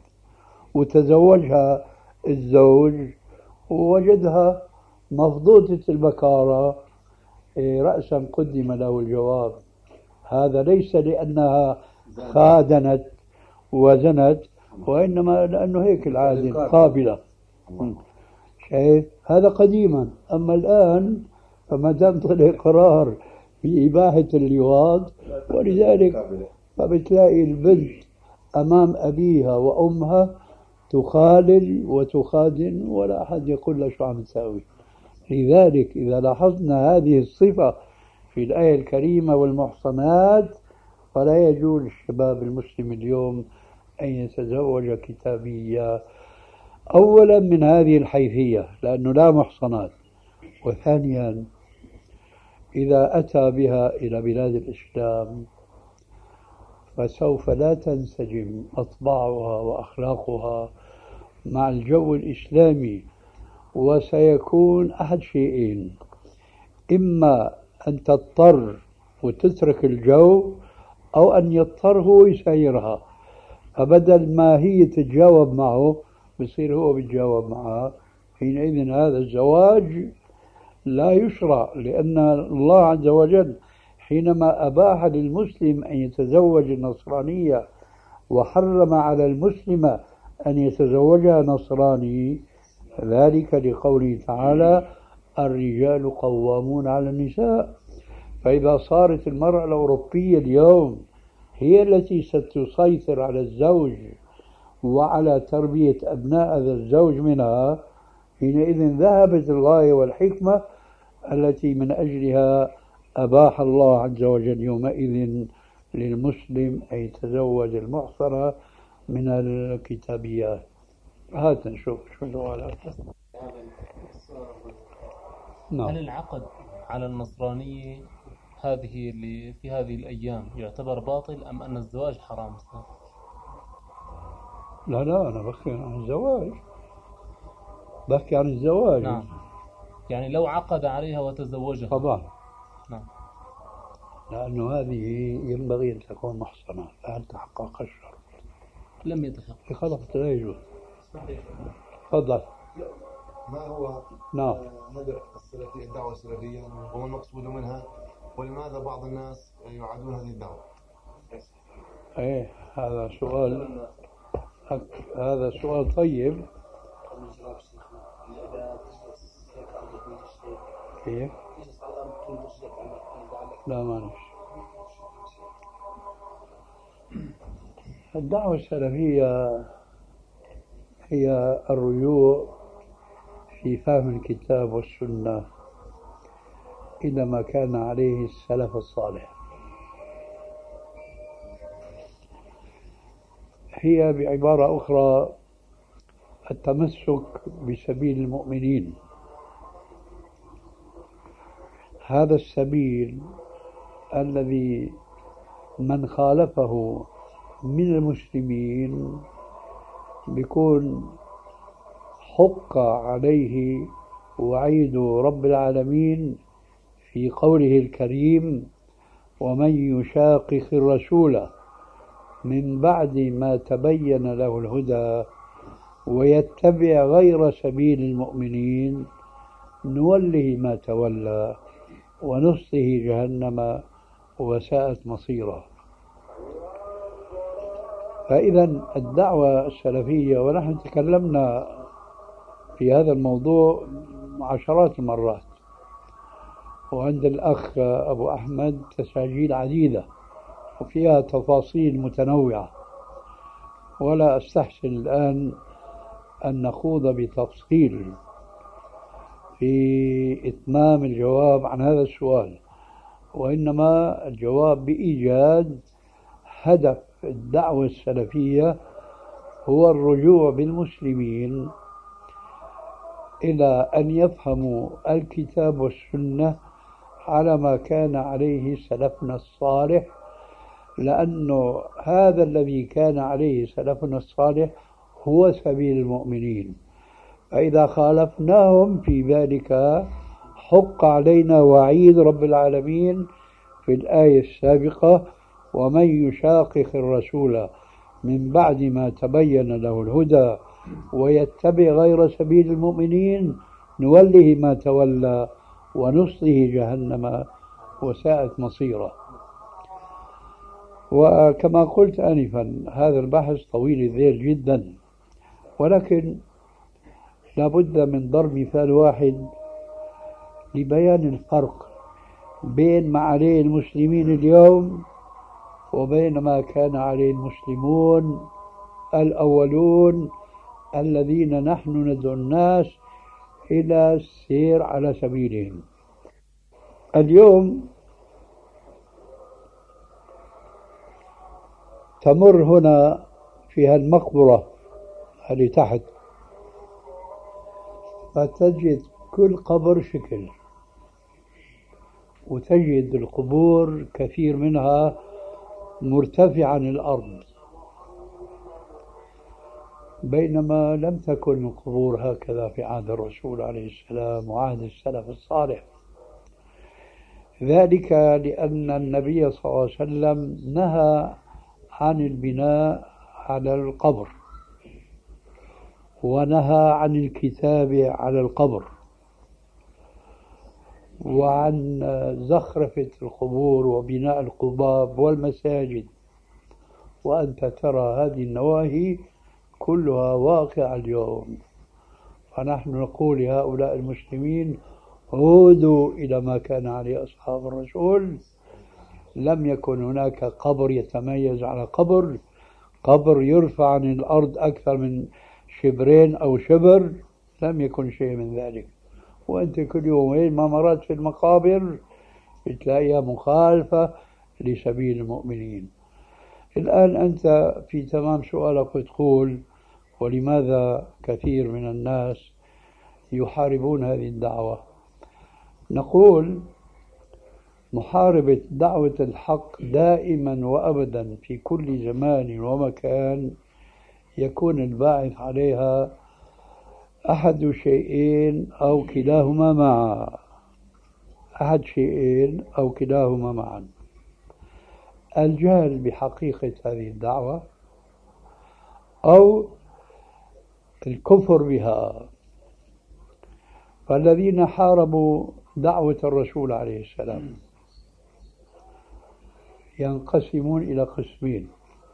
وتزوجها الزوج ووجدها مفضوضة البكارة رأسا قدم له الجواب. هذا ليس لأنها خادنت وزنت، وإنما لأنه هيك العادة قابلة. شايف؟ هذا قديما. أما الآن فما دام طلع قرار بإباحة اللواط، ولذلك فبتلاقي البنت أمام أبيها وأمها تخالل وتخادن ولا أحد يقول لها شو عم تساوي. لذلك إذا لاحظنا هذه الصفة في الآية الكريمة والمحصنات، فلا يجوز للشباب المسلم اليوم أن يتزوج كتابية، أولا من هذه الحيثية لأنه لا محصنات، وثانيا إذا أتى بها إلى بلاد الإسلام فسوف لا تنسجم أطباعها وأخلاقها مع الجو الإسلامي، وسيكون أحد شيئين: إما أن تضطر وتترك الجو، أو أن يضطر هو يسايرها، فبدل ما هي تتجاوب معه بصير هو بيتجاوب معها. حينئذ هذا الزواج لا يشرع، لأن الله عز وجل حينما أباح للمسلم أن يتزوج النصرانية وحرم على المسلمة أن يتزوجها نصراني، ذلك لقوله تعالى: الرجال قوامون على النساء. فإذا صارت المرأة الأوروبية اليوم هي التي ستسيطر على الزوج وعلى تربية أبناء هذا الزوج منها، حينئذ ذهبت الغاية والحكمة التي من أجلها أباح الله عز وجل يومئذ للمسلم أن يتزوج المحصنة من الكتابيات. هات نشوف شو سؤالك. هل العقد على النصرانية هذه اللي في هذه الأيام يعتبر باطل أم أن الزواج حرام؟ لا أنا بحكي عن الزواج، بحكي عن الزواج. نعم، يعني لو عقد عليها وتزوجها طبعا. نعم، لأنه هذه ينبغي أن تكون محصنة، فهل تحقق الشرط؟ لم يتحقق. خلاص لا يجوز. تفضل. ما هو نعم مدى السلفية، الدعوة السلفية، وما المقصود منها، ولماذا بعض الناس يعادون هذه الدعوة؟ ايه هذا سؤال طيب. كيف؟ لا معلش. الدعوة السلفية هي الرجوع في فهم الكتاب والسنة إلى ما كان عليه السلف الصالح. هي بعبارة أخرى التمسك بسبيل المؤمنين. هذا السبيل الذي من خالفه من المسلمين بيكون حق عليه وعيد رب العالمين في قوله الكريم: ومن يشاقق الرسول من بعد ما تبين له الهدى ويتبع غير سبيل المؤمنين نوله ما تولى ونصله جهنم وساءت مصيرا. فإذا الدعوة السلفية، ونحن تكلمنا في هذا الموضوع عشرات المرات، وعند الأخ أبو أحمد تساجيل عديدة وفيها تفاصيل متنوعة، ولا أستحسن الآن أن نخوض بتفصيل في إتمام الجواب عن هذا السؤال، وإنما الجواب بإيجاد هدف الدعوة السلفية هو الرجوع بالمسلمين إلى أن يفهموا الكتاب والسنة على ما كان عليه سلفنا الصالح، لأنه هذا الذي كان عليه سلفنا الصالح هو سبيل المؤمنين. فإذا خالفناهم في ذلك حق علينا وعيد رب العالمين في الآية السابقة: ومن يشاقق الرسول من بعد ما تبين له الهدى ويتبع غير سبيل المؤمنين نوله ما تولى ونصله جهنم وساءت مصيره. وكما قلت آنفا هذا البحث طويل الذيل جدا، ولكن لابد من ضرب مثال واحد لبيان الفرق بين ما عليه المسلمين اليوم وبين ما كان عليه المسلمون الأولون الذين نحن ندعو الناس إلى السير على سبيلهم. اليوم تمر هنا في المقبرة اللي تحت فتجد كل قبر شكل، وتجد القبور كثير منها مرتفع عن الأرض، بينما لم تكن القبور هكذا في عهد الرسول عليه السلام وعهد السلف الصالح. ذلك لأن النبي صلى الله عليه وسلم نهى عن البناء على القبر، ونهى عن الكتابة على القبر، وعن زخرفة القبور وبناء القباب والمساجد. وأنت ترى هذه النواهي كلها واقعة اليوم، فنحن نقول لهؤلاء المسلمين: عودوا إلى ما كان عليه أصحاب الرسول. لم يكن هناك قبر يتميز على قبر يرفع عن الأرض أكثر من شبرين أو شبر، لم يكن شيء من ذلك. وأنت كل يومين ما مرات في المقابر بتلاقيها مخالفة لسبيل المؤمنين. الآن أنت في تمام سؤالك وتقول: ولماذا كثير من الناس يحاربون هذه الدعوة؟ نقول: محاربة دعوة الحق دائما وأبدا في كل زمان ومكان يكون الباعث عليها أحد شيئين أو كلاهما معا. أحد شيئين أو كلاهما معا: الجهل بحقيقة هذه الدعوة، أو الكفر بها. فالذين حاربوا دعوة الرسول عليه السلام ينقسمون إلى قسمين: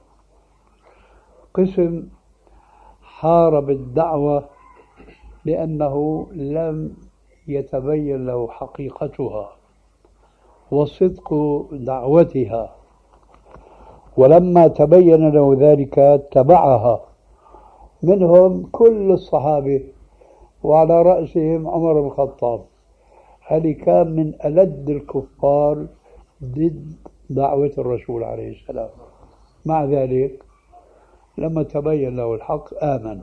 قسم حارب الدعوة لأنه لم يتبين له حقيقتها وصدق دعوتها، ولما تبين له ذلك اتبعها، منهم كل الصحابة وعلى رأسهم عمر بن الخطاب. هذه كان من ألد الكفار ضد دعوة الرسول عليه السلام. مع ذلك لما تبين له الحق آمن.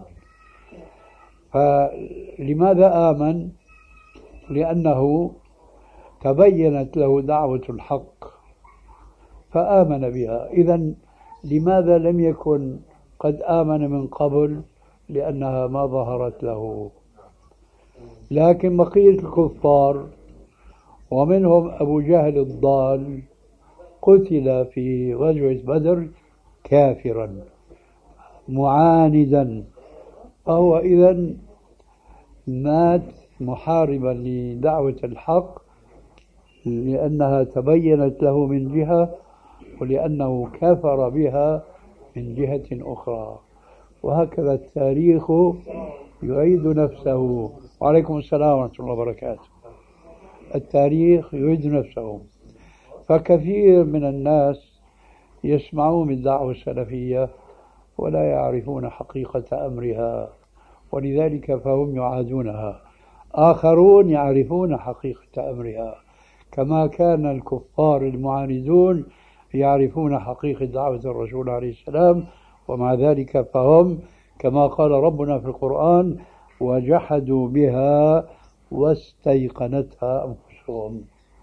فلماذا آمن؟ لأنه تبينت له دعوة الحق فآمن بها. إذن لماذا لم يكن قد آمن من قبل؟ لأنها ما ظهرت له. لكن بقية الكفار ومنهم أبو جهل الضال قتل في غزوة بدر كافرا معاندا، فهو إذن مات محاربا لدعوة الحق لأنها تبينت له من جهة، ولأنه كفر بها من جهة أخرى. وهكذا التاريخ يعيد نفسه. وعليكم السلام ورحمة الله وبركاته. التاريخ يعيد نفسه. فكثير من الناس يسمعون بالدعوة السلفية ولا يعرفون حقيقة أمرها، ولذلك فهم يعادونها. آخرون يعرفون حقيقة أمرها، كما كان الكفار المعاندون يعرفون حقيقة دعوة الرسول عليه السلام، ومع ذلك فهم كما قال ربنا في القرآن وجحدوا بها واستيقنتها أنفسهم.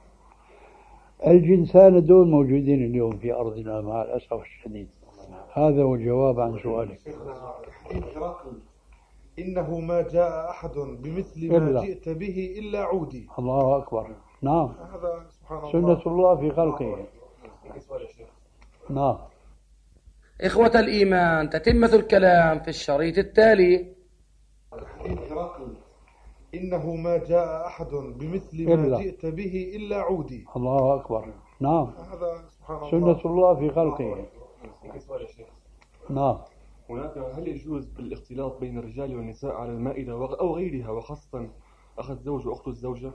الجنسان دول موجودين اليوم في أرضنا مع الأسف الشديد. هذا هو الجواب عن سؤالك. إنه ما جاء أحد بمثل ما جئت به إلا عودي. الله أكبر. نعم، هذا سبحان سنة الله في خلقه. نعم. إخوة الإيمان، تتمة الكلام في الشريط التالي. إنه ما جاء أحد بمثل ما جئت به إلا عودي. الله أكبر. نعم، هذا سبحان سنة الله في خلقه. نعم. هناك هل يجوز الاختلاط بين الرجال والنساء على المائدة أو غيرها، وخاصة أخ الزوج وأخت الزوجة؟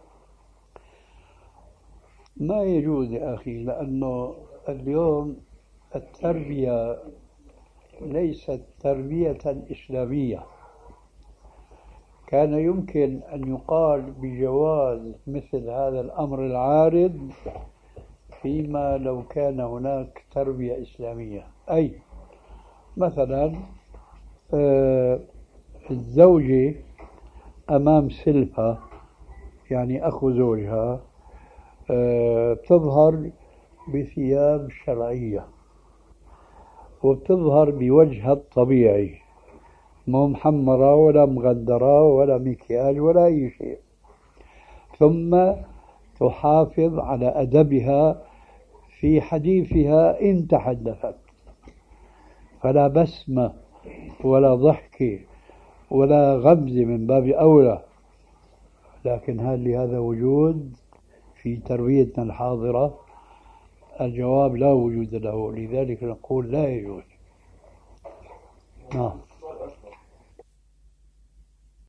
ما يجوز يا أخي، لأنه اليوم التربية ليست تربية إسلامية. كان يمكن أن يقال بجواز مثل هذا الأمر العارض فيما لو كان هناك تربية إسلامية. أي مثلا الزوجة أمام سلفها، يعني أخو زوجها، تظهر بثياب شرعية وبتظهر بوجهها الطبيعي، مو محمرة ولا مغدرة ولا مكياج ولا أي شيء، ثم تحافظ على أدبها في حديثها إن تحدثت، فلا بسمة ولا ضحكة ولا غمزة من باب أولى. لكن هل لهذا وجود في تربيتنا الحاضرة؟ الجواب لا وجود له، لذلك نقول لا يجوز. نعم.